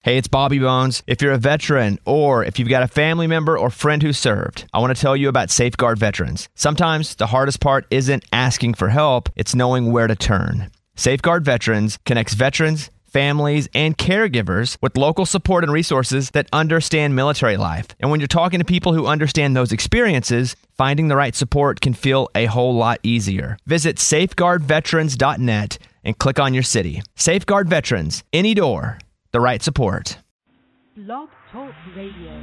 Hey, it's Bobby Bones. If you're a veteran or if you've got a family member or friend who served, I want to tell you about Safeguard Veterans. Sometimes the hardest part isn't asking for help, it's knowing where to turn. Safeguard Veterans connects veterans, families, and caregivers with local support and resources that understand military life. And when you're talking to people who understand those experiences, finding the right support can feel a whole lot easier. Visit safeguardveterans.net and click on your city. Safeguard Veterans, any door, the right support. Blog Talk Radio.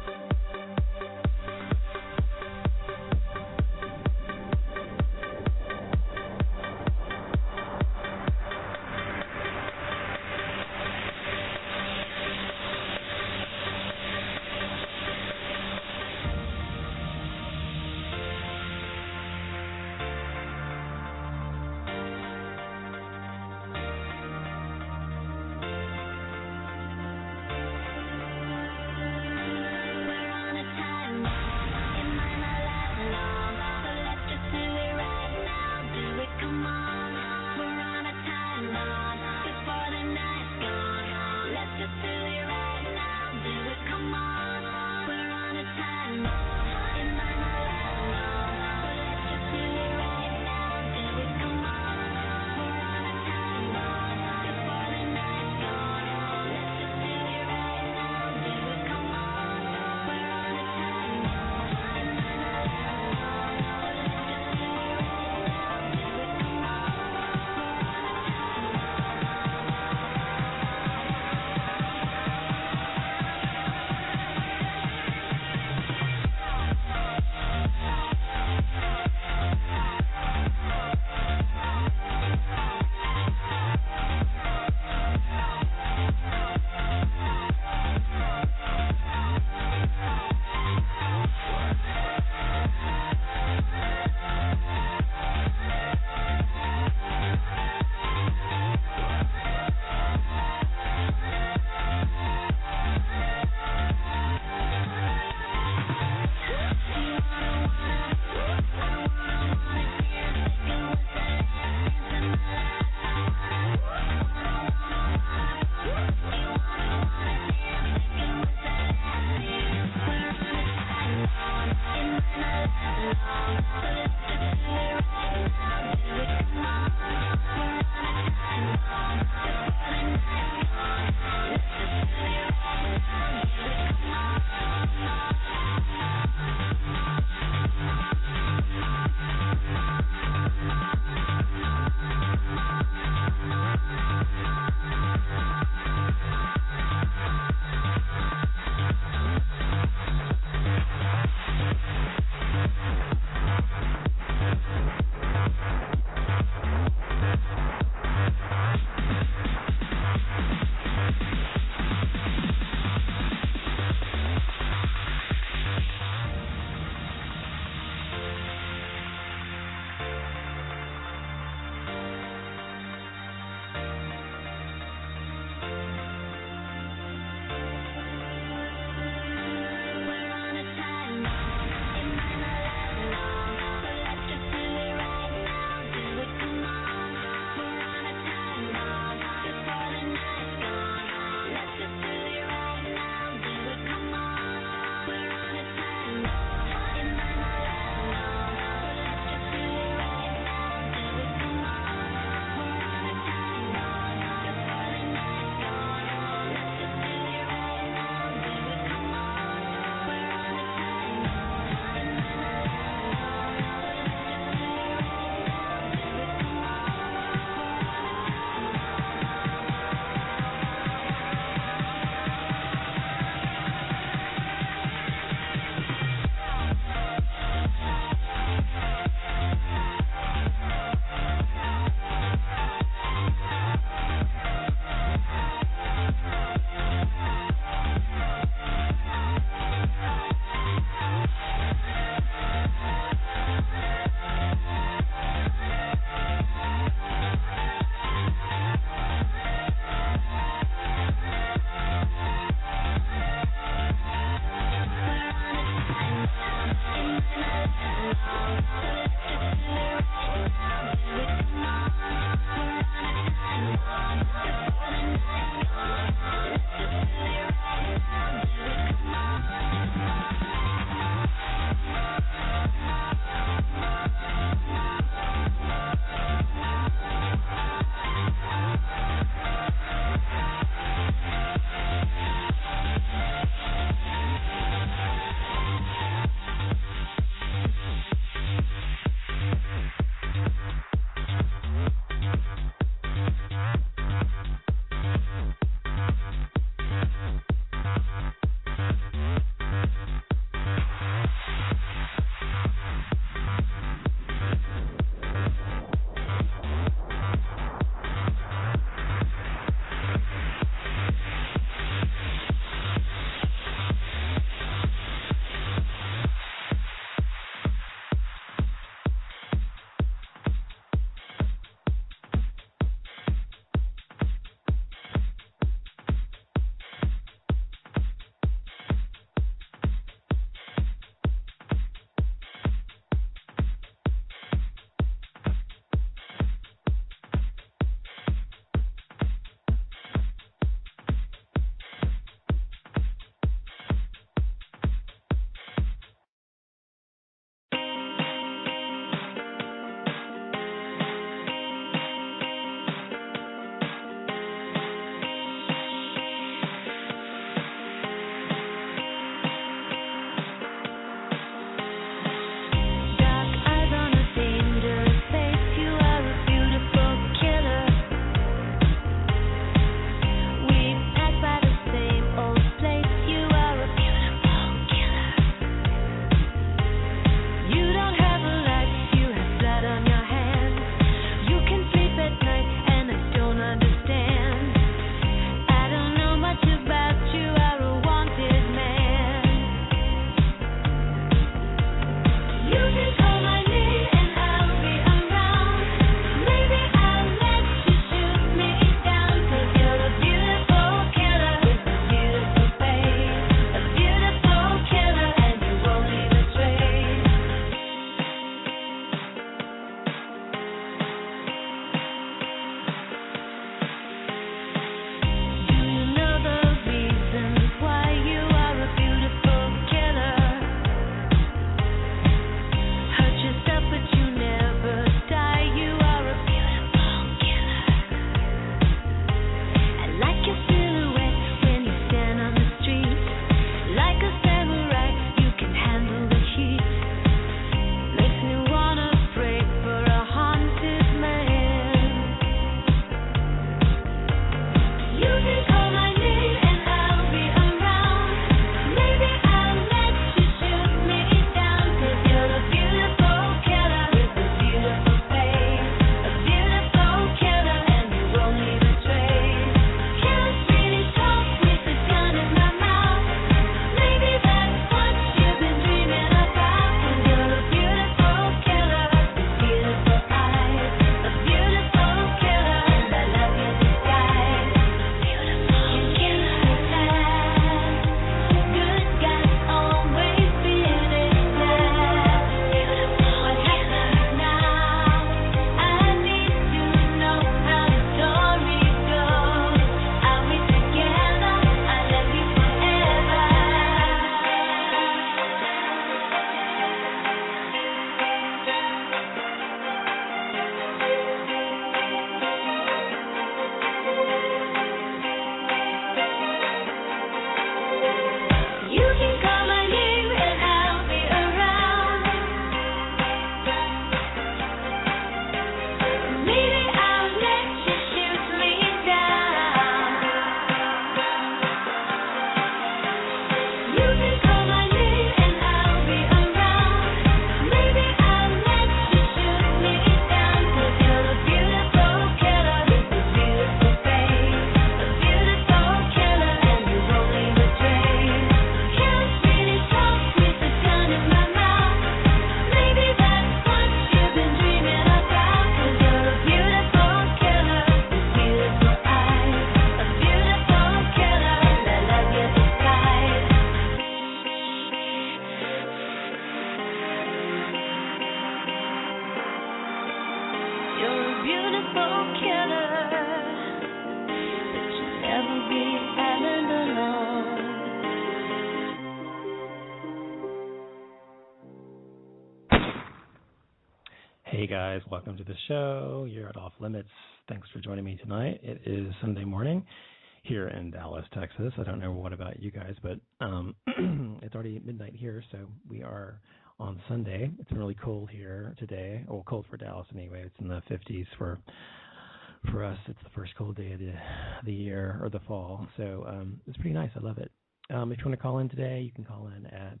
guys, welcome to the show. You're at Off Limits. Thanks for joining me tonight. It is Sunday morning here in Dallas, Texas. I don't know what about you guys, but it's already midnight here, so we are on Sunday. It's been really cold here today. Well, cold for Dallas anyway. It's in the 50s for us. It's the first cold day of the year or the fall, so it's pretty nice. I love it. If you want to call in today, you can call in at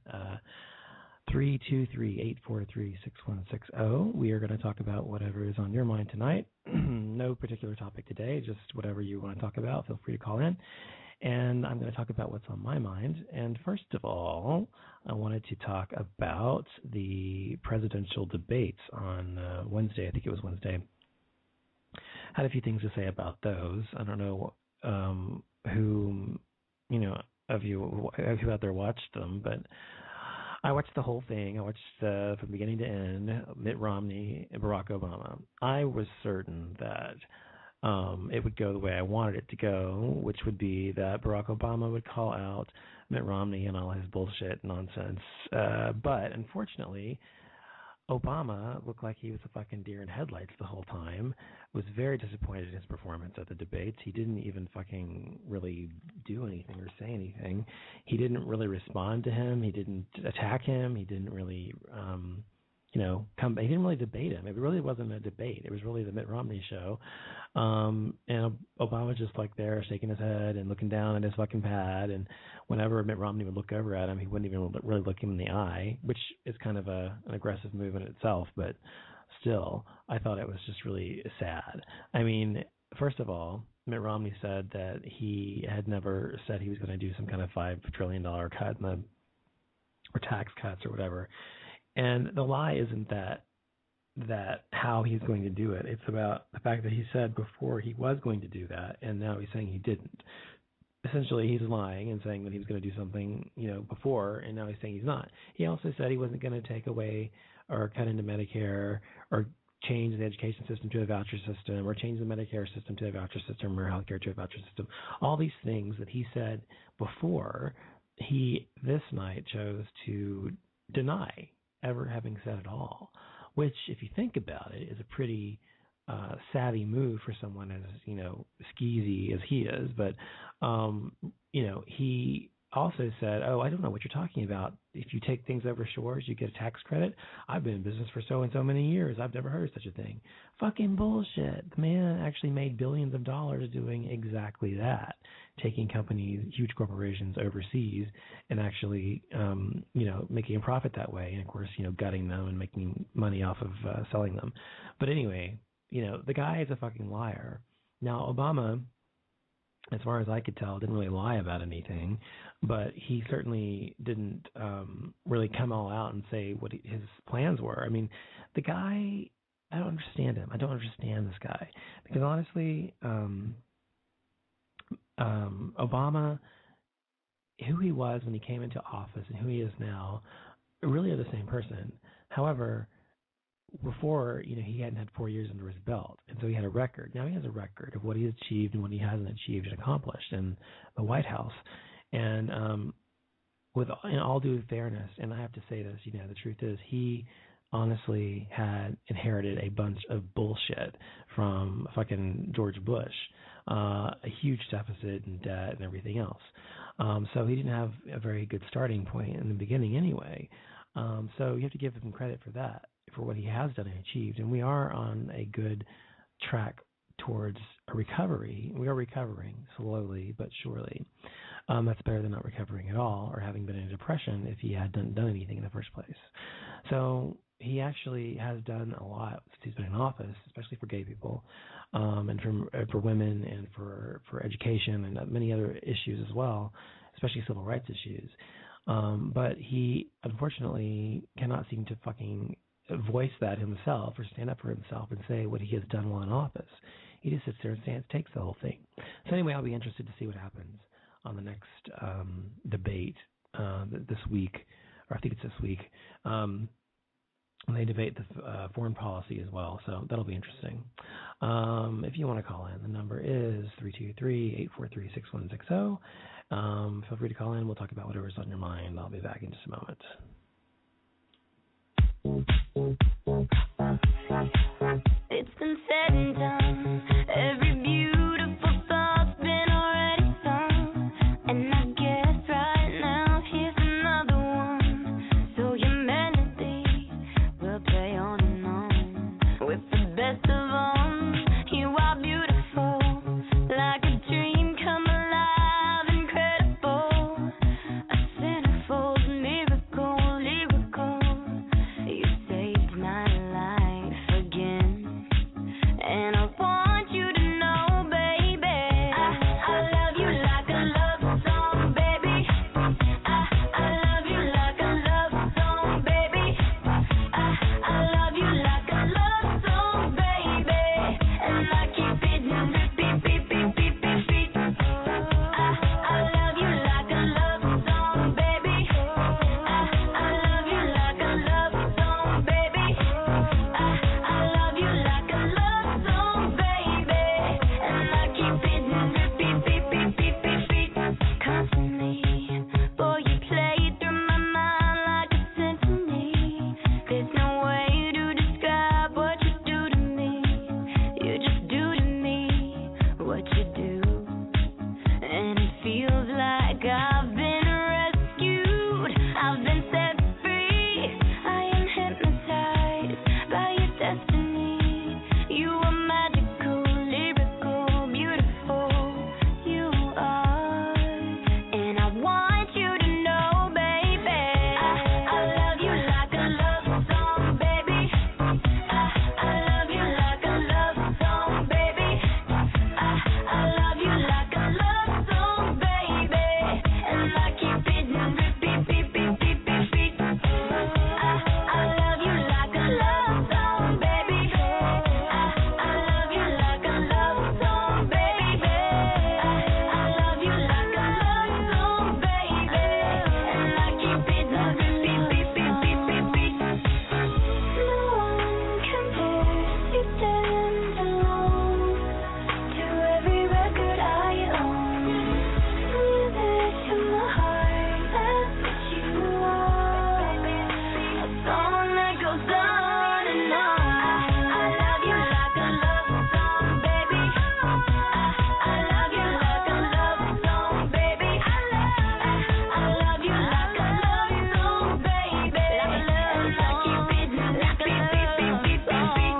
323-843-6160. We are going to talk about whatever is on your mind tonight. No particular topic today, just whatever you want to talk about. Feel free to call in. And I'm going to talk about what's on my mind. And first of all, I wanted to talk about the presidential debates on Wednesday. I think it was Wednesday. Had a few things to say about those. I don't know who, of you out there watched them, but I watched the whole thing. I watched from beginning to end, Mitt Romney and Barack Obama. I was certain that it would go the way I wanted it to go, which would be that Barack Obama would call out Mitt Romney and all his bullshit nonsense. But unfortunately, Obama looked like he was a fucking deer in headlights the whole time. Was very disappointed in his performance at the debates. He didn't even fucking really do anything or say anything. He didn't really respond to him. He didn't attack him. He didn't really, he didn't really debate him. It really wasn't a debate. It was really the Mitt Romney show. And Obama was just like there shaking his head and looking down at his fucking pad. And whenever Mitt Romney would look over at him, he wouldn't even really look him in the eye, which is kind of an aggressive move in itself. But still, I thought it was just really sad. I mean, first of all, Mitt Romney said that he had never said he was going to do some kind of $5 trillion cut or tax cuts or whatever. And the lie isn't that how he's going to do it. It's about the fact that he said before he was going to do that, and now he's saying he didn't. Essentially, he's lying and saying that he was going to do something, before, and now he's saying he's not. He also said he wasn't going to take away or cut into Medicare or change the education system to a voucher system or change the Medicare system to a voucher system or healthcare to a voucher system. All these things that he said before, he this night chose to deny ever having said at all, which, if you think about it, is a pretty savvy move for someone as skeezy as he is. But he also said, "Oh, I don't know what you're talking about. If you take things over shores, you get a tax credit. I've been in business for so and so many years. I've never heard of such a thing." Fucking bullshit. The man actually made billions of dollars doing exactly that, taking companies, huge corporations overseas, and actually, making a profit that way. And of course, gutting them and making money off of selling them. But anyway, the guy is a fucking liar. Now, Obama, as far as I could tell, didn't really lie about anything, but he certainly didn't really come all out and say what his plans were. I mean, the guy, I don't understand him. I don't understand this guy because honestly, Obama, who he was when he came into office and who he is now, really are the same person. However, before, he hadn't had 4 years under his belt, and so he had a record. Now he has a record of what he has achieved and what he hasn't achieved and accomplished in the White House. And with all due fairness, and I have to say this, the truth is he honestly had inherited a bunch of bullshit from fucking George Bush, a huge deficit and debt and everything else. So he didn't have a very good starting point in the beginning anyway. So you have to give him credit for that, for what he has done and achieved. And we are on a good track towards a recovery. We are recovering slowly but surely. That's better than not recovering at all or having been in a depression if he had done anything in the first place. So he actually has done a lot since he's been in office, especially for gay people, and for women and for education and many other issues as well, especially civil rights issues. But he unfortunately cannot seem to fucking voice that himself or stand up for himself and say what he has done while in office. He just sits there and takes the whole thing. So anyway, I'll be interested to see what happens on the next debate this week, or I think it's this week. They debate the foreign policy as well, so that'll be interesting. If you want to call in, the number is 323-843-6160. Feel free to call in. We'll talk about whatever's on your mind. I'll be back in just a moment. been said and done. Every beautiful thought's been already sung. And I guess right now here's another one. So your melody will play on and on. With the best of all, you are beautiful. Like a dream come alive, incredible. A centerfold miracle, lyrical. You saved my life again. And I want you to know, baby, I love you like a love song, baby. I love you like a love song, baby. I love you like a love song, baby. And I keep it in repeat, beep, beep, beep, beep, beep. I love you like a love song, baby. I love you like a love song, baby. I love you like a love song, baby. And I keep it in repeat, beep, beep, beep, beep, beep. Constantly, boy, you play through my mind like a symphony. There's no way to describe what you do to me. You just do to me what you do. And it feels like I've been rescued. I've been set free. I am hypnotized by your destiny. You are magical, lyrical, beautiful. You are. And I want you to know, baby, I love you like a love song, baby. I love you like a love song, baby. I love you like a love song, baby. And I keep it in repeat, beep, beep, beep, beep, beep. I love you like a love song, baby. I love you like a love song, baby. I love you like a love song, baby. And I keep it in repeat, beep, beep, beep, beep, beep. No one compares, you stand alone to every record I own. Music to my heart, that's what you are. A song that goes on and on. I love you like a love song, baby. I love you like a love song, baby. I love you like a love song, baby. And I keep it like a beep, beep, beep, beep, beep.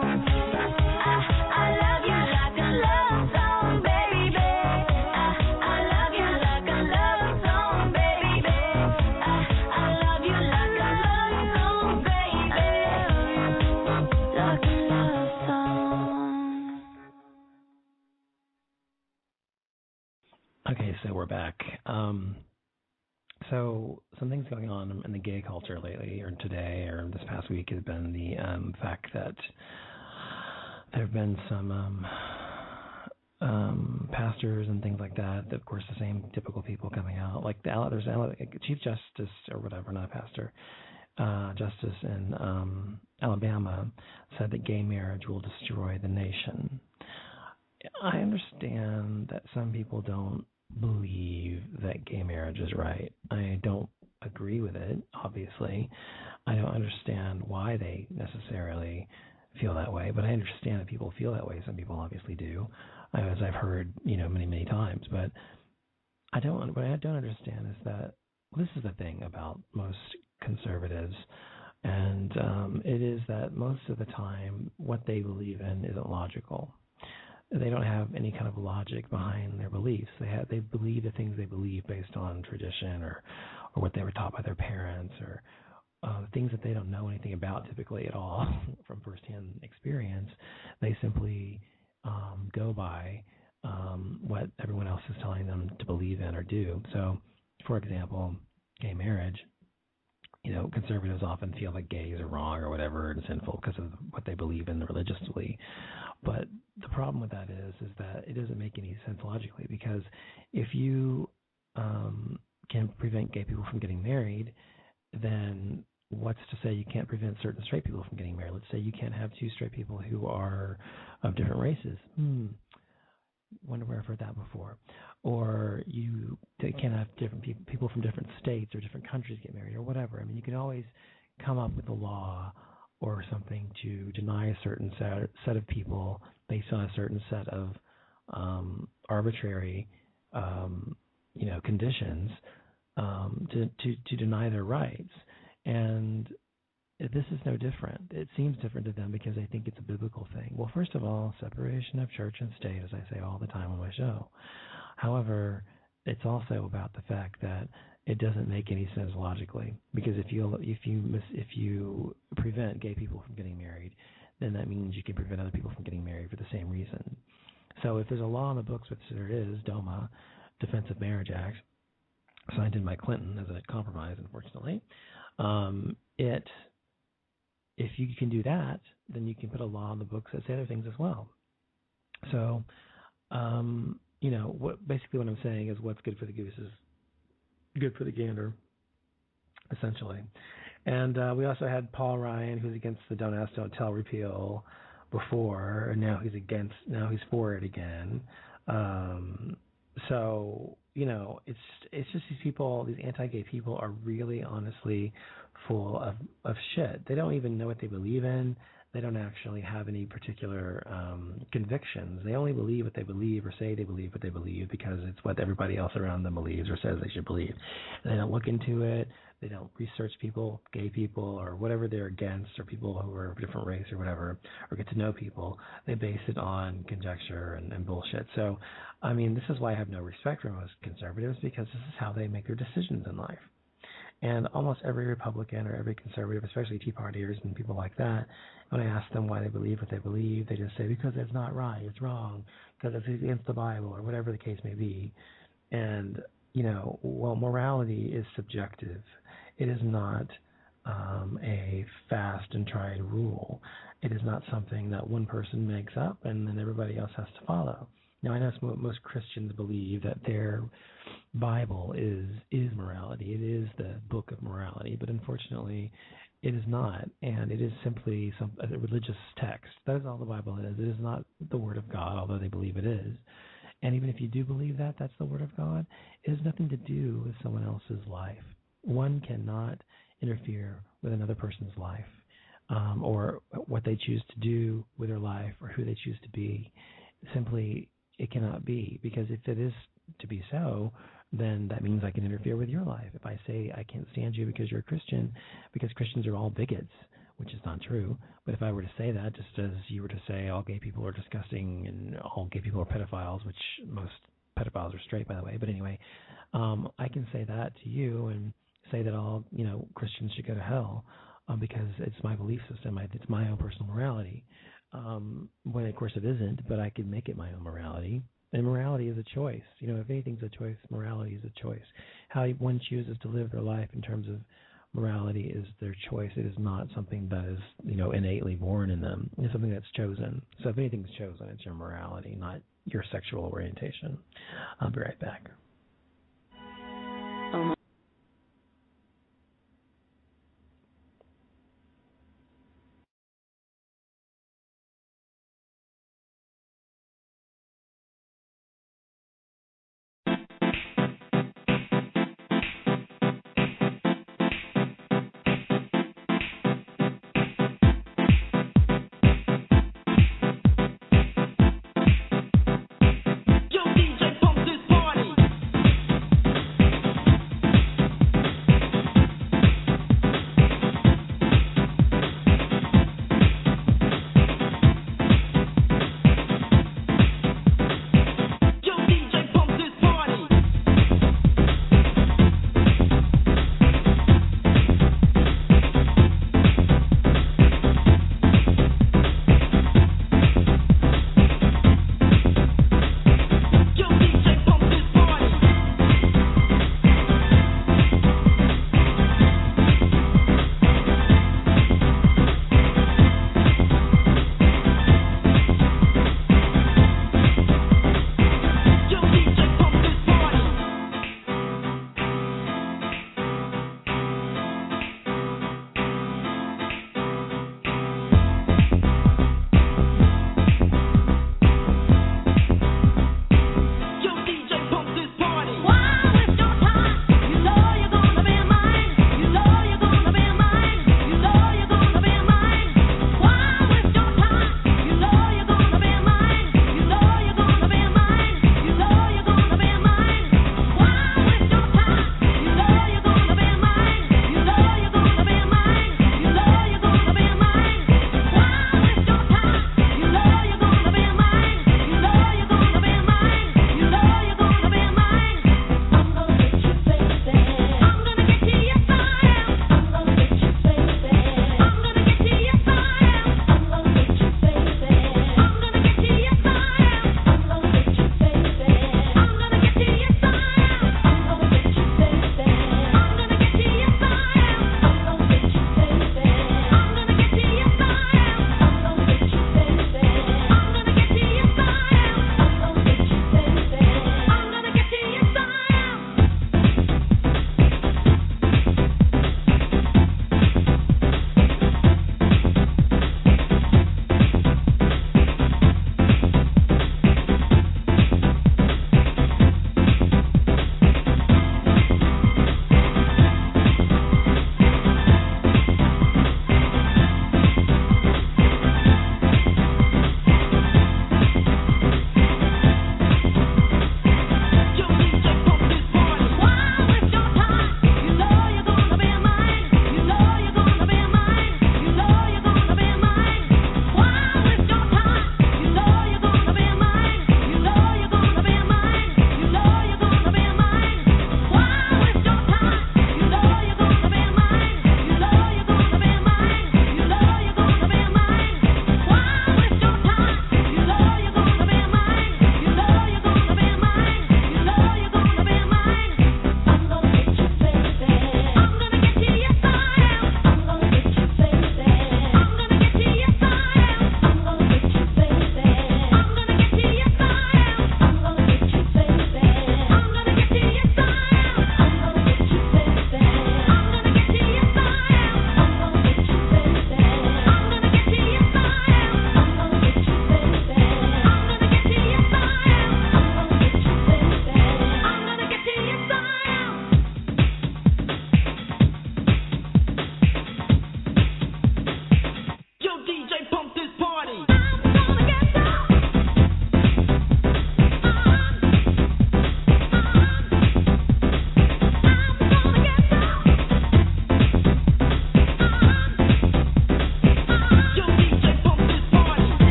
I love you like a love song, baby. I love you like a love song, baby. I love you like a love song, baby. Like a love song. Okay, so we're back. So some things going on in the gay culture lately, or today, or this past week, has been the fact that there have been some pastors and things like that. Of course, the same typical people coming out. Like there's Chief Justice or whatever, not a pastor, Justice in Alabama said that gay marriage will destroy the nation. I understand that some people don't believe that gay marriage is right. I don't agree with it, obviously. I don't understand why they necessarily feel that way, but I understand that people feel that way. Some people obviously do, as I've heard, many, many times. But what I don't understand is that this is the thing about most conservatives, and it is that most of the time what they believe in isn't logical. They don't have any kind of logic behind their beliefs. They believe the things they believe based on tradition or what they were taught by their parents, or things that they don't know anything about typically at all from firsthand experience. They simply go by what everyone else is telling them to believe in or do. So, for example, gay marriage. Conservatives often feel like gays are wrong or whatever and sinful because of what they believe in religiously. But the problem with that is that it doesn't make any sense logically, because if you can prevent gay people from getting married, then what's to say you can't prevent certain straight people from getting married? Let's say you can't have two straight people who are of different races. Wonder where I've heard that before. Or you can't have different people from different states or different countries get married or whatever. I mean, you can always come up with a law or something to deny a certain set of people based on a certain set of arbitrary, conditions to deny their rights. And this is no different. It seems different to them because they think it's a biblical thing. Well, first of all, separation of church and state, as I say all the time on my show. However, it's also about the fact that it doesn't make any sense logically, because if you prevent gay people from getting married, then that means you can prevent other people from getting married for the same reason. So if there's a law in the books, which there is, DOMA, Defense of Marriage Act, signed in by Clinton as a compromise, unfortunately, if you can do that, then you can put a law in the books that say other things as well. So, basically what I'm saying is what's good for the goose is good for the gander, essentially. And we also had Paul Ryan, who's against the Don't Ask, Don't Tell repeal before, and now he's for it again. So, it's just these people, these anti-gay people are really honestly full of shit. They don't even know what they believe in. They don't actually have any particular convictions. They only believe what they believe or say they believe what they believe because it's what everybody else around them believes or says they should believe. And they don't look into it. They don't research people, gay people, or whatever they're against, or people who are of a different race or whatever, or get to know people. They base it on conjecture and bullshit. So, this is why I have no respect for most conservatives, because this is how they make their decisions in life. And almost every Republican or every conservative, especially Tea Partiers and people like that, when I ask them why they believe what they believe, they just say, because it's not right, it's wrong, because it's against the Bible, or whatever the case may be. And, morality is subjective. It is not a fast and tried rule. It is not something that one person makes up and then everybody else has to follow. Now, I know most Christians believe that their Bible is morality. It is the book of morality, but unfortunately, it is not, and it is simply a religious text. That is all the Bible is. It is not the Word of God, although they believe it is. And even if you do believe that that's the Word of God, it has nothing to do with someone else's life. One cannot interfere with another person's life, or what they choose to do with their life, or who they choose to be. Simply, it cannot be, because if it is to be so, then that means I can interfere with your life. If I say I can't stand you because you're a Christian, because Christians are all bigots, which is not true, but if I were to say that, just as you were to say all gay people are disgusting and all gay people are pedophiles, which most pedophiles are straight, by the way, but anyway, I can say that to you and say that all Christians should go to hell because it's my belief system, it's my own personal morality. When of course it isn't, but I can make it my own morality. And morality is a choice. If anything's a choice, morality is a choice. How one chooses to live their life in terms of morality is their choice. It is not something that is, innately born in them. It's something that's chosen. So if anything's chosen, it's your morality, not your sexual orientation. I'll be right back. Yo, DJ, pump this party.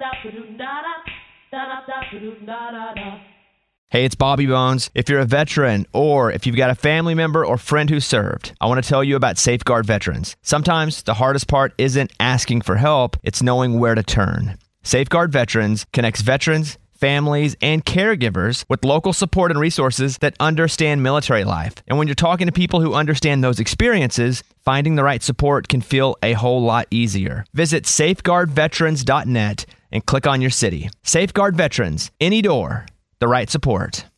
Hey, it's Bobby Bones. If you're a veteran or if you've got a family member or friend who served, I want to tell you about Safeguard Veterans. Sometimes the hardest part isn't asking for help, it's knowing where to turn. Safeguard Veterans connects veterans, families, and caregivers with local support and resources that understand military life. And when you're talking to people who understand those experiences, finding the right support can feel a whole lot easier. Visit safeguardveterans.net and click on your city. Safeguard Veterans, any door, the right support.